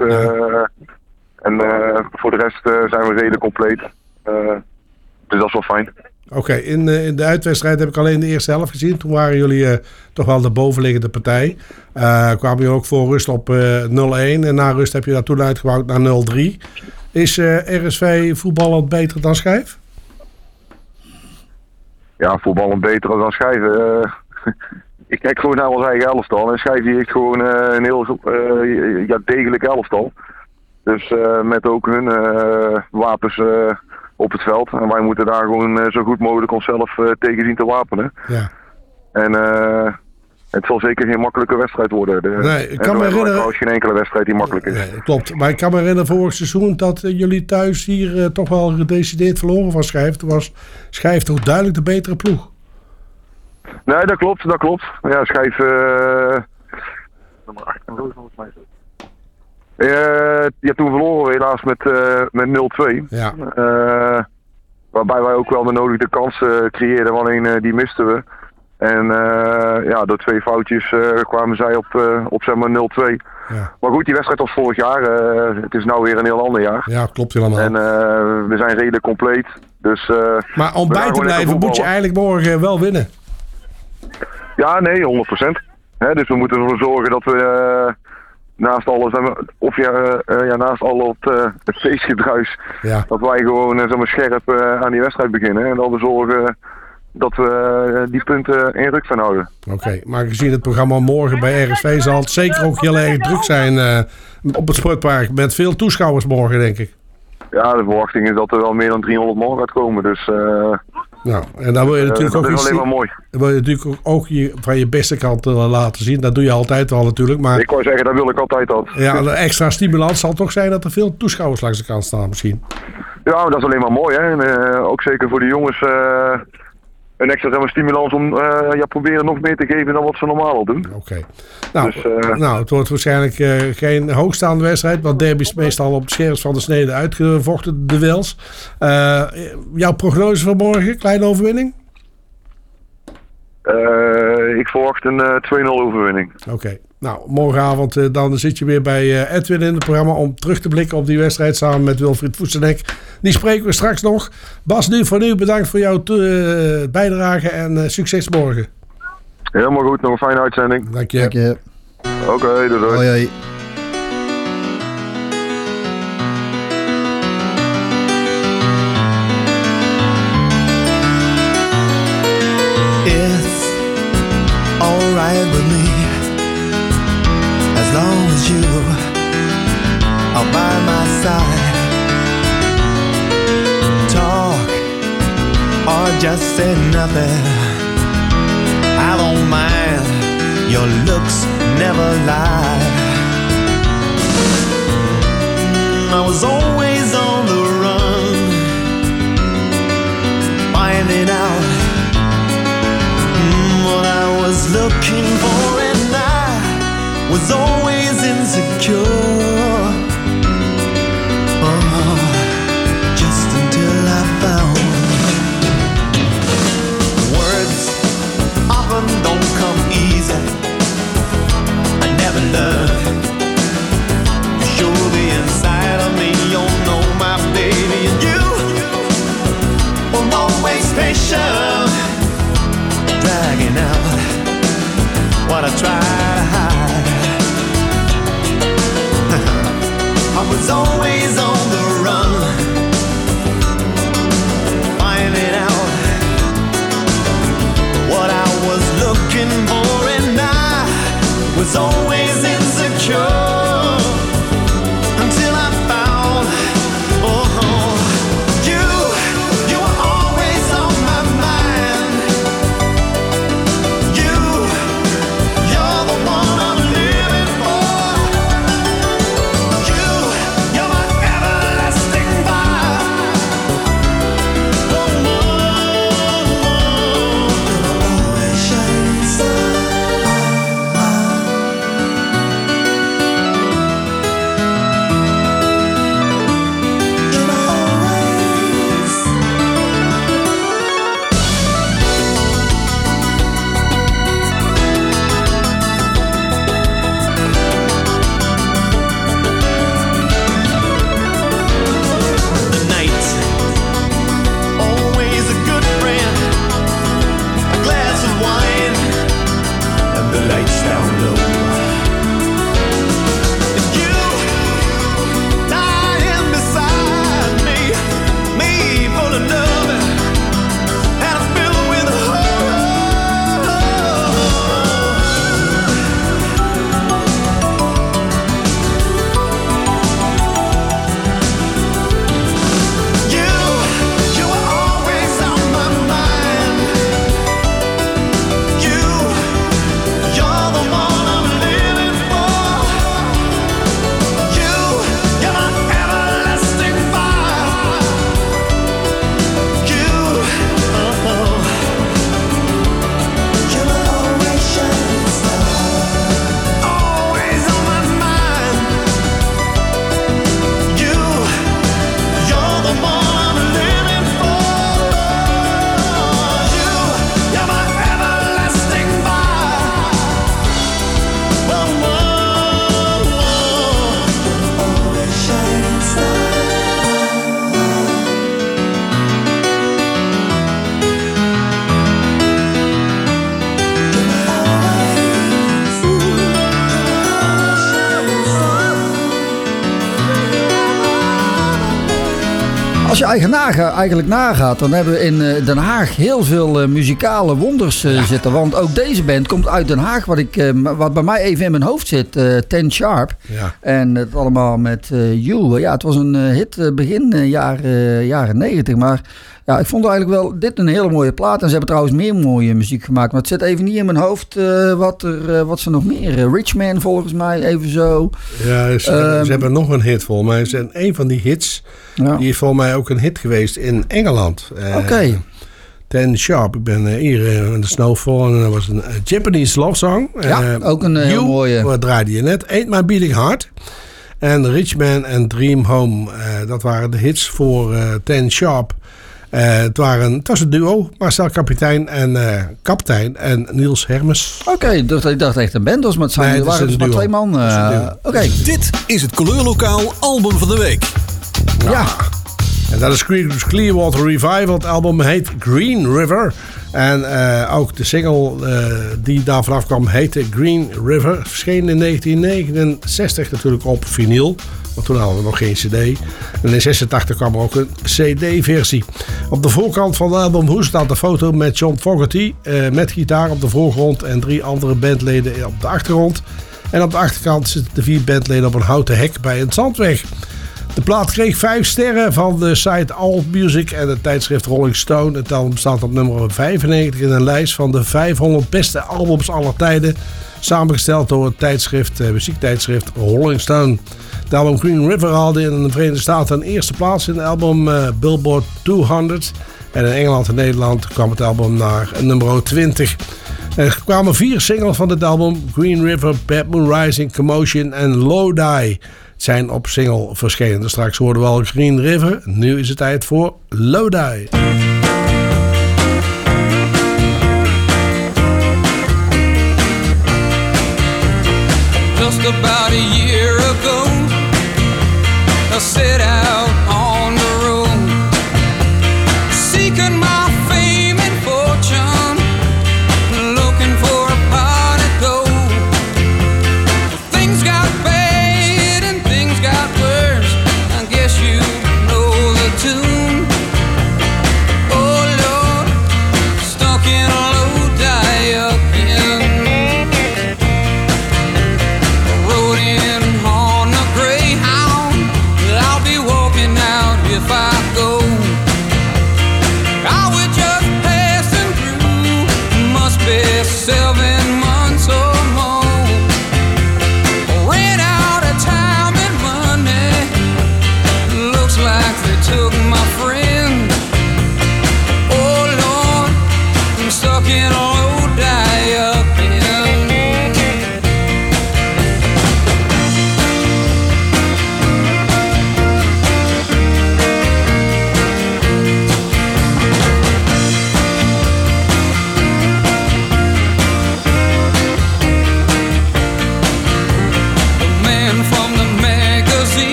En voor de rest zijn we redelijk compleet. Dus dat is wel fijn. Oké, in de uitwedstrijd heb ik alleen de eerste helft gezien. Toen waren jullie toch wel de bovenliggende partij. Kwamen jullie ook voor rust op 0-1. En na rust heb je dat toen uitgebouwd naar 0-3. Is RSV voetballend beter dan Schijf? Ja, voetballend beter dan Schijf. Ik kijk gewoon naar ons eigen elftal. En Schijf heeft gewoon een heel degelijk elftal. Dus met ook hun wapens op het veld. En wij moeten daar gewoon zo goed mogelijk onszelf tegen zien te wapenen. Ja. En het zal zeker geen makkelijke wedstrijd worden. Nee, ik kan me herinneren... trouwens geen enkele wedstrijd die makkelijk is. Nee, klopt. Maar ik kan me herinneren vorig seizoen dat jullie thuis hier toch wel gedecideerd verloren van Schijf. Toen was Schijf toch duidelijk de betere ploeg. Nee, dat klopt. Ja, Schijf... toen verloren we helaas met 0-2. Ja. Waarbij wij ook wel de nodige kansen creëerden, alleen die misten we. En door 2 foutjes kwamen zij op zeg maar 0-2. Ja. Maar goed, die wedstrijd was vorig jaar. Het is nou weer een heel ander jaar. Ja, klopt helemaal. En we zijn redelijk compleet. Dus, maar om bij te blijven moet je eigenlijk morgen wel winnen. Ja, nee, 100%. Dus we moeten ervoor zorgen dat we naast alles, naast al het feestgedruis, dat wij gewoon zeg maar, scherp aan die wedstrijd beginnen. En dat we zorgen dat we die punten in Rukven houden. Oké, maar gezien het programma morgen bij RSV zal het zeker ook heel erg druk zijn op het sportpark. Met veel toeschouwers morgen, denk ik. Ja, de verwachting is dat er wel meer dan 300 man gaat komen. Dus, en dan wil je natuurlijk ook dat is alleen maar mooi. Dan wil je natuurlijk ook van je beste kant laten zien. Dat doe je altijd al natuurlijk. Maar, ik wou zeggen, dat wil ik altijd al. Ja, een extra stimulans zal toch zijn dat er veel toeschouwers langs de kant staan misschien. Ja, maar dat is alleen maar mooi. Hè? En, ook zeker voor de jongens een extra stimulans om proberen nog meer te geven dan wat ze normaal al doen. Oké. Nou, het wordt waarschijnlijk geen hoogstaande wedstrijd. Want derby is meestal op het scherpst van de snede uitgevochten, de duels. Jouw prognose voor morgen? Kleine overwinning? Ik verwacht een 2-0 overwinning. Oké. Nou, morgenavond dan zit je weer bij Edwin in het programma om terug te blikken op die wedstrijd samen met Wilfried Voetsenek. Die spreken we straks nog. Bas, nu voor nu bedankt voor jouw bijdrage en succes morgen. Helemaal goed, nog een fijne uitzending. Dank je. Oké, doei. Hoi. It's alright with me as long as you are by my side. Talk or just say nothing, I don't mind, your looks never lie. I was always on the run, finding out what I was looking for, and I was always insecure. Just until I found words often don't come easy. I never learned to show the inside of me. You know my baby, and you were always patient, dragging out what I try to hide. I was always on the run, finding out what I was looking for, and I was always insecure until I found you were always on my mind. You're the one I'm living for. You're my everlasting je eigenlijk nagaat, dan hebben we in Den Haag heel veel muzikale wonders zitten. Want ook deze band komt uit Den Haag, wat bij mij even in mijn hoofd zit. 10 Sharp. Ja. En het allemaal met You. Ja, het was een hit begin jaren 90, maar... Ja, ik vond eigenlijk wel dit een hele mooie plaat. En ze hebben trouwens meer mooie muziek gemaakt. Maar het zit even niet in mijn hoofd wat ze nog meer... Richman volgens mij, even zo. Ja, ze hebben nog een hit volgens mij. En een van die hits, die is volgens mij ook een hit geweest in Engeland. Oké. 10 Sharp. Ik ben hier in de Snowfall en dat was een Japanese love song. Ja, ook een heel mooie. Wat draaide je net? Ain't My Beating Heart. En Richman en Dream Home. Dat waren de hits voor 10 Sharp. Het was een duo, Marcel Kapitein en Niels Hermes. Oké, ik dacht echt een band was, maar het zijn waren maar 2 man. Oké. Dit is het Kleurlokaal album van de week. Ja. En dat is Clearwater Revival. Het album heet Green River. En ook de single die daar vanaf kwam heette Green River. Verscheen in 1969 natuurlijk op vinyl. Want toen hadden we nog geen cd. En in 86 kwam er ook een cd-versie. Op de voorkant van het album staat de foto met John Fogerty. Met gitaar op de voorgrond en 3 andere bandleden op de achtergrond. En op de achterkant zitten de 4 bandleden op een houten hek bij een zandweg. De plaat kreeg 5 sterren van de site AllMusic en het tijdschrift Rolling Stone. Het album staat op nummer 95 in een lijst van de 500 beste albums aller tijden. Samengesteld door het muziektijdschrift Rolling Stone. Het album Green River haalde in de Verenigde Staten een eerste plaats in het album Billboard 200. En in Engeland en Nederland kwam het album naar nummer 20. Er kwamen 4 singles van het album. Green River, Bad Moon Rising, Commotion en Lodi zijn op single verschenen. Dus straks hoorden we al Green River. Nu is het tijd voor Lodi. Just about a year ago, I set out on the road, seeking my fame and fortune, looking for a pot of gold. Things got bad and things got worse, I guess you know the tune. Oh Lord, stuck in a Lodi again. Rode in on a Greyhound, I'll be walking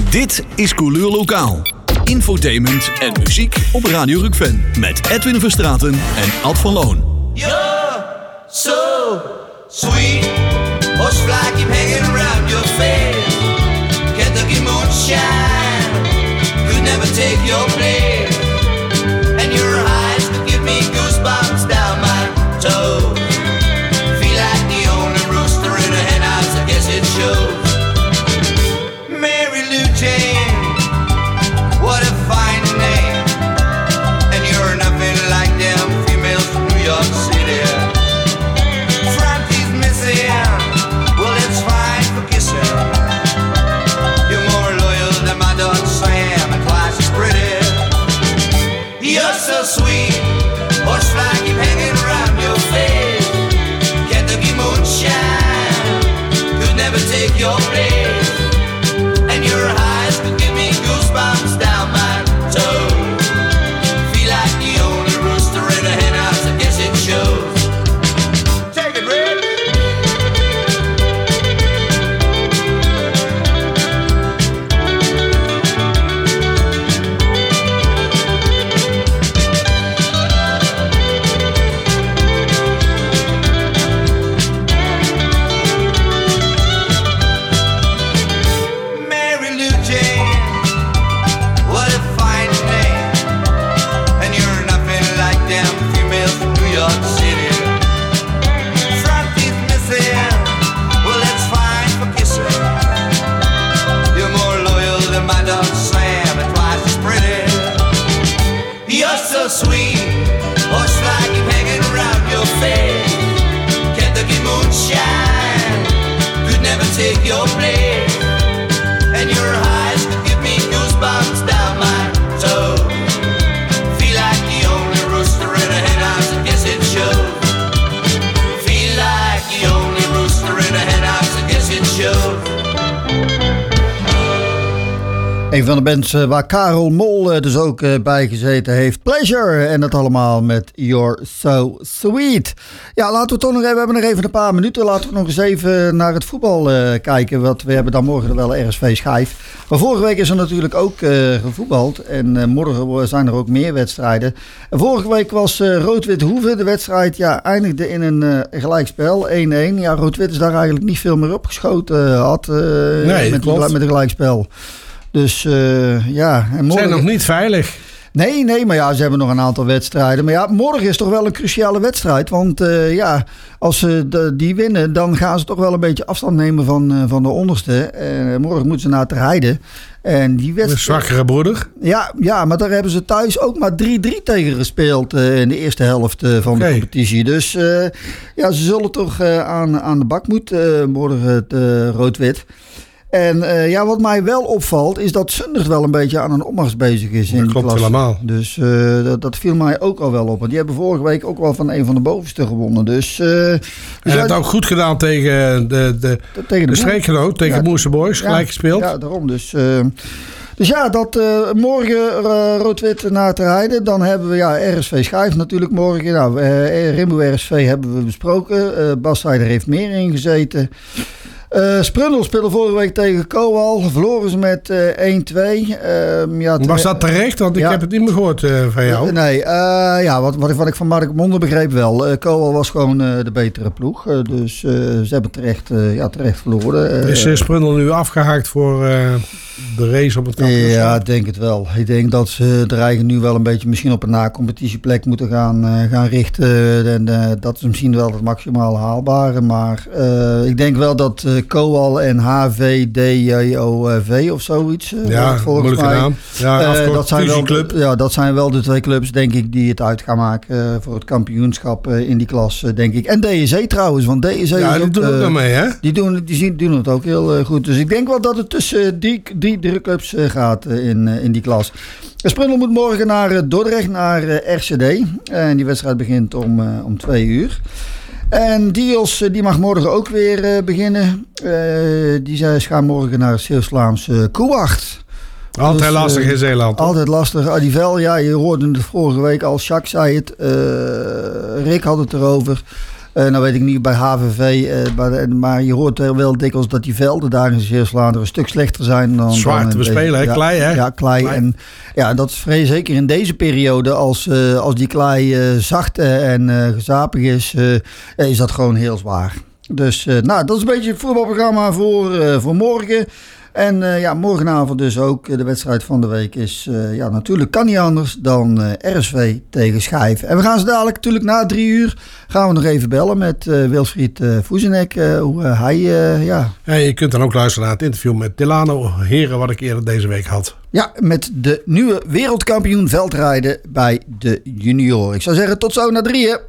Dit is Couleur Lokaal. Infotainment en muziek op Radio Rukven. Met Edwin Verstraeten en Ad van Loon. You're so sweet. Horsefly keep hanging around your face. Kentucky moonshine could never take your place. And your eyes could give me goosebumps down my toes. Feel like the only rooster in a hen house, I guess it shows. Mary Lou Jane, what a fine name. And you're nothing like them females from New York City. Frankie's missing, well it's fine for kissing. You're more loyal than my dog Sam and twice as pretty. You're so sweet, horsefly keep hanging around your face. Kentucky moonshine could never take your place. And your eyes could give me goosebumps down my toes. Feel like the only rooster in a hen house, I guess it shows. Take it, Red. Mary Lou Jane, what a fine name. And you're nothing like them females from New York City. Frankie's missing, well it's fine for kissing. You're more loyal than my dog Sam and twice as pretty. You're so sweet, horsefly keep hanging around your face. Kentucky moonshine could never take your place. And your eyes could give me goosebumps down my toes. Feel like the only rooster in a hen house, I guess it shows. Feel like the only rooster in a hen house, I guess it shows. Een van de bands waar Karel Mol dus ook bij gezeten heeft. Pleasure. En dat allemaal met You're So Sweet. Ja, laten we toch nog even. We hebben nog even een paar minuten. Laten we nog eens even naar het voetbal kijken. Want we hebben dan morgen wel RSV Schijf. Maar vorige week is er natuurlijk ook gevoetbald. En morgen zijn er ook meer wedstrijden. En vorige week was Rood-Wit Hoeve. De wedstrijd eindigde in een gelijkspel. 1-1. Ja, Rood-Wit is daar eigenlijk niet veel meer opgeschoten had. Nee, met een gelijkspel. Dus ja. En morgen... Zijn nog niet veilig. Nee, maar ja, ze hebben nog een aantal wedstrijden. Maar ja, morgen is toch wel een cruciale wedstrijd. Want als ze die winnen, dan gaan ze toch wel een beetje afstand nemen van de onderste. Morgen moeten ze naar Ter Heide. En die wedstrijd... Een zwakkere broeder. Ja, maar daar hebben ze thuis ook maar 3-3 tegen gespeeld in de eerste helft van de competitie. Dus ze zullen toch aan de bak moeten morgen het Rood-Wit. En wat mij wel opvalt is dat Zundert wel een beetje aan een opmars bezig is in die klopt klasse. helemaal. Dus dat viel mij ook al wel op. Want die hebben vorige week ook wel van een van de bovenste gewonnen. Dus en het ook goed gedaan tegen de streekgenoot, tegen Moerse Boys, gelijk gespeeld. Ja, daarom dus. Dus ja, dat morgen Rood-Wit naar Ter Heide. Dan hebben we RSV Schijf natuurlijk morgen. Nou, Rimbo RSV hebben we besproken. Bas Seider heeft meer ingezeten. Sprundel speelde vorige week tegen Coal. Verloren ze met 1-2. Was dat terecht? Want ik heb het niet meer gehoord van jou. Nee, wat ik van Mark Monde begreep wel. Coal was gewoon de betere ploeg. Dus ze hebben terecht verloren. Is Sprundel nu afgehaakt voor de race op het kampioenschap? Ja, ik denk het wel. Ik denk dat ze er eigenlijk nu wel een beetje misschien op een na-competitieplek moeten gaan richten. En dat is misschien wel het maximaal haalbare. Maar ik denk wel dat Coal en HVDJOV of zoiets. Moeilijke naam. Dat zijn wel de twee clubs, denk ik, die het uit gaan maken voor het kampioenschap in die klas, denk ik. En DSC trouwens, want DSC die doen ook nog mee, hè? Die doen het ook heel goed. Dus ik denk wel dat het tussen die drie clubs gaat in die klas. Sprundel moet morgen naar Dordrecht, naar RCD. En die wedstrijd begint om 2 uur. En Diels die mag morgen ook weer beginnen. Die gaan morgen naar Zeeuws-Vlaamse Koewacht. Altijd lastig in Zeeland. Altijd lastig. Adivel, je hoorde het vorige week al. Jacques zei het. Rick had het erover. Nou weet ik niet bij HVV, maar je hoort wel dikwijls dat die velden daar in Zeeuws-Vlaanderen een stuk slechter zijn dan... Zwaar te bespelen, hè? Ja, Klei, hè? Ja, klei. En ja, dat is zeker in deze periode, als die klei zacht en gezapig is dat gewoon heel zwaar. Dus dat is een beetje het voetbalprogramma voor morgen. En morgenavond dus ook de wedstrijd van de week is... natuurlijk kan niet anders dan RSV tegen Schijf. En we gaan ze dadelijk natuurlijk na 3 uur... gaan we nog even bellen met Wilfried Voezenek. Hoe hij... Ja, je kunt dan ook luisteren naar het interview met Delano Heren... wat ik eerder deze week had. Ja, met de nieuwe wereldkampioen veldrijden bij de junioren. Ik zou zeggen tot zo na 3.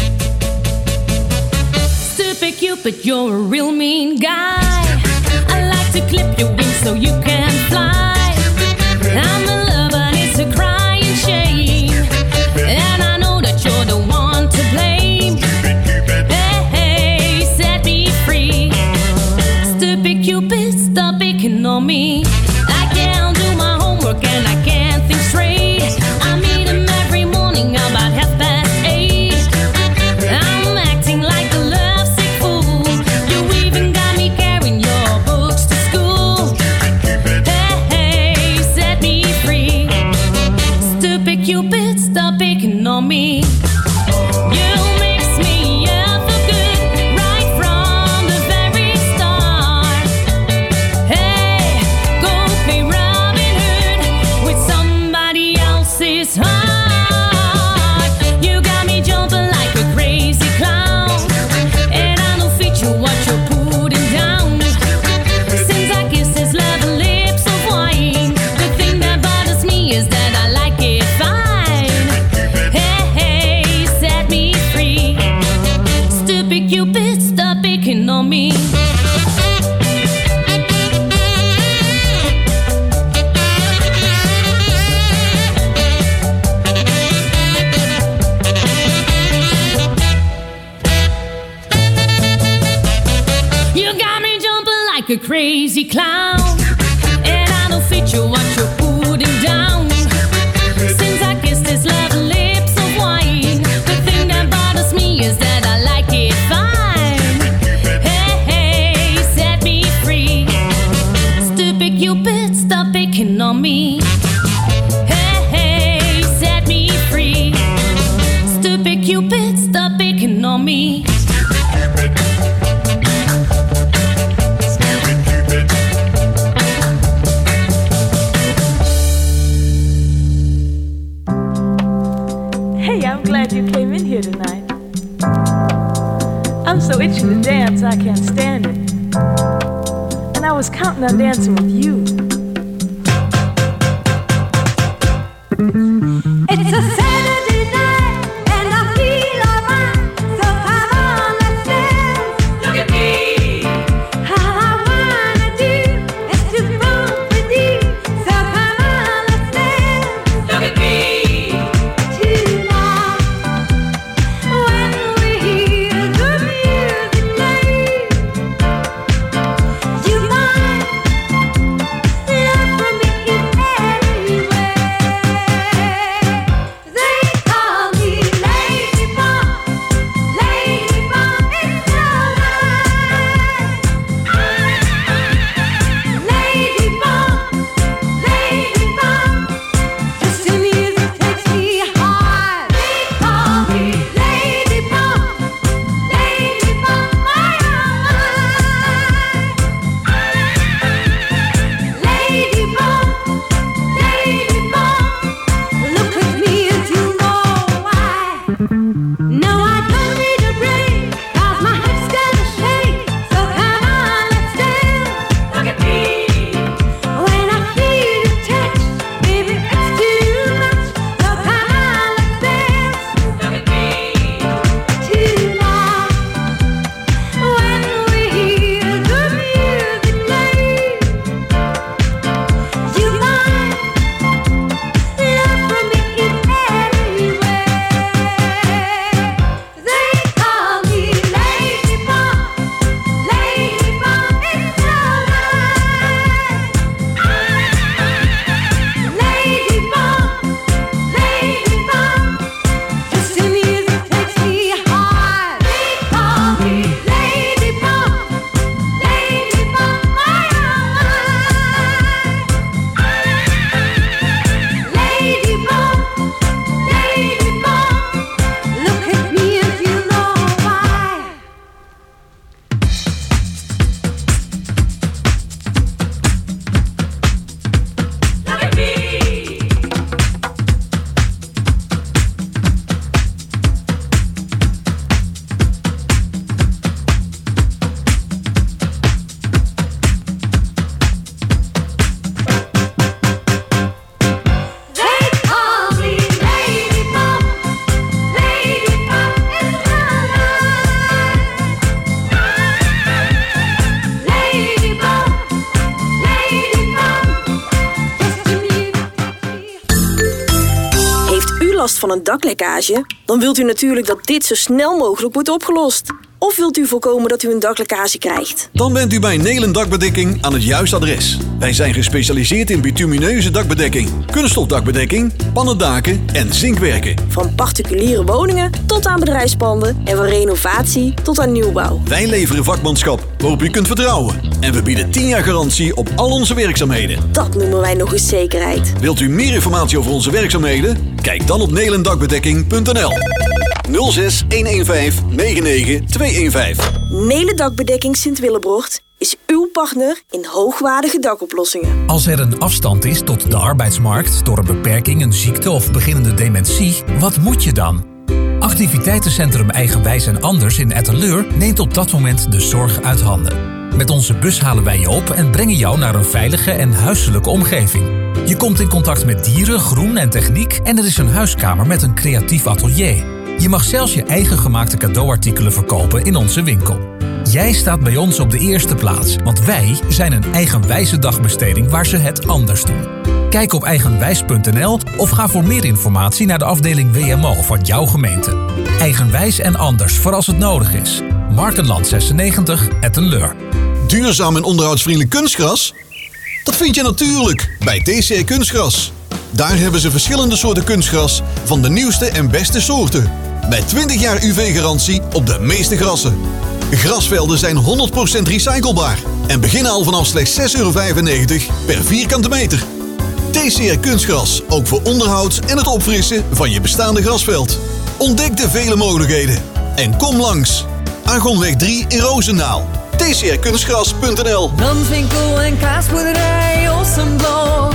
Stupid Cupid, you're a real mean guy. I like to clip your wings so you can fly. I'm in love and it's a crying shame. And I know that you're the one to blame. Hey, set me free. Stupid Cupid, stop picking on me. I can't do my homework and I can't think straight. I meet him every morning about 8:30. I'm acting like a lovesick fool. You even got me carrying your books to school. Hey, set me free. Stupid Cupid, stop picking on me. You mix me up for good right from the very start. Hey, go play Robin Hood with somebody else's heart. You got me jumping like a crazy clown, and I don't feature what you're putting down. Since I kiss his lovely lips of wine, the thing that bothers me is that I like it fine. Hey, set me free. Stupid Cupid, stop picking on me. You got me jumping like a crazy clown, and I don't feature what you're putting down. Since I kissed his lovely lips of wine, the thing that bothers me is that I like it fine. Hey, set me free. Stupid Cupid, stop picking on me. Hey, set me free. Stupid Cupid, stop picking on me. Hey, I'm glad you came in here tonight. I'm so itchy to dance, I can't stand it. And I was counting on dancing with you. It's a Saturday night and I feel alright. So come on, let's dance. Look at me. All I wanna do is to move with you. So come on, let's dance. Look at me. Tonight, when we hear the music play, you might love for me in any way. last van een daklekkage? Dan wilt u natuurlijk dat dit zo snel mogelijk wordt opgelost. Of wilt u voorkomen dat u een daklekkage krijgt? Dan bent u bij Nelen Dakbedekking aan het juiste adres. Wij zijn gespecialiseerd in bitumineuze dakbedekking, kunststofdakbedekking, pannendaken en zinkwerken. Van particuliere woningen tot aan bedrijfspanden en van renovatie tot aan nieuwbouw. Wij leveren vakmanschap waarop u kunt vertrouwen. En we bieden 10 jaar garantie op al onze werkzaamheden. Dat noemen wij nog eens zekerheid. Wilt u meer informatie over onze werkzaamheden? Kijk dan op nelendakbedekking.nl 06 115 99 215. Nelen Dakbedekking Sint-Willebrocht is uw partner in hoogwaardige dakoplossingen. Als er een afstand is tot de arbeidsmarkt door een beperking, een ziekte of beginnende dementie, wat moet je dan? Activiteitencentrum Eigenwijs en Anders in Etteleur neemt op dat moment de zorg uit handen. Met onze bus halen wij je op en brengen jou naar een veilige en huiselijke omgeving. Je komt in contact met dieren, groen en techniek en er is een huiskamer met een creatief atelier. Je mag zelfs je eigen gemaakte cadeauartikelen verkopen in onze winkel. Jij staat bij ons op de eerste plaats, want wij zijn een eigenwijze dagbesteding waar ze het anders doen. Kijk op eigenwijs.nl of ga voor meer informatie naar de afdeling WMO van jouw gemeente. Eigenwijs en Anders voor als het nodig is. Markenland 96, Etteleur. Duurzaam en onderhoudsvriendelijk kunstgras? Dat vind je natuurlijk bij TCR Kunstgras. Daar hebben ze verschillende soorten kunstgras van de nieuwste en beste soorten. Met 20 jaar UV-garantie op de meeste grassen. Grasvelden zijn 100% recyclebaar en beginnen al vanaf slechts €6,95 per vierkante meter. TCR Kunstgras, ook voor onderhoud en het opfrissen van je bestaande grasveld. Ontdek de vele mogelijkheden en kom langs. Argonweg 3 in Roosendaal. tcrkunstgras.nl. Landwinkel en kaasboerderij Ossenblok.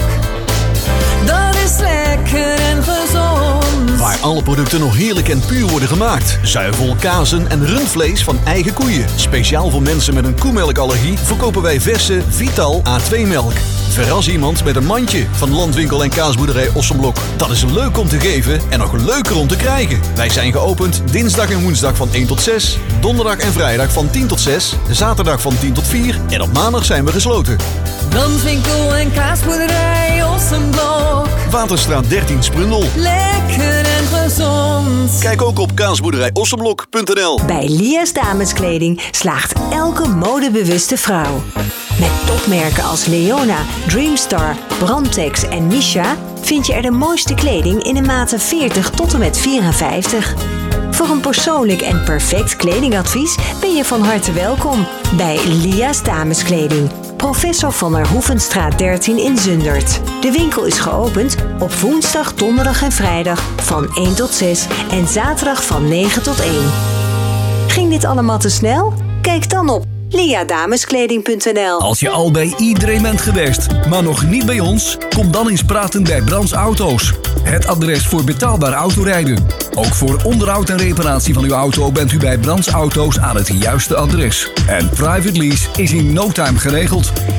Dat is lekker en gezond. Waar alle producten nog heerlijk en puur worden gemaakt. Zuivel, kazen en rundvlees van eigen koeien. Speciaal voor mensen met een koemelkallergie verkopen wij verse Vital A2-melk. Verras iemand met een mandje van Landwinkel en kaasboerderij Ossenblok. Dat is leuk om te geven en nog leuker om te krijgen. Wij zijn geopend dinsdag en woensdag van 1 tot 6. Donderdag en vrijdag van 10 tot 6. Zaterdag van 10 tot 4. En op maandag zijn we gesloten. Landwinkel en kaasboerderij Ossenblok. Waterstraat 13 Sprundel. Lekker en gezond. Kijk ook op kaasboerderijossenblok.nl. Bij Lia's Dameskleding slaagt elke modebewuste vrouw. Met topmerken als Leona, Dreamstar, Brandtex en Misha vind je er de mooiste kleding in de maten 40 tot en met 54. Voor een persoonlijk en perfect kledingadvies ben je van harte welkom bij Lia's Dameskleding. Professor van der Hoevenstraat 13 in Zundert. De winkel is geopend op woensdag, donderdag en vrijdag van 1 tot 6 en zaterdag van 9 tot 1. Ging dit allemaal te snel? Kijk dan op liadameskleding.nl. Als je al bij iedereen bent geweest, maar nog niet bij ons, kom dan eens praten bij Brands Auto's. Het adres voor betaalbaar autorijden. Ook voor onderhoud en reparatie van uw auto bent u bij Brands Auto's aan het juiste adres. En private lease is in no time geregeld.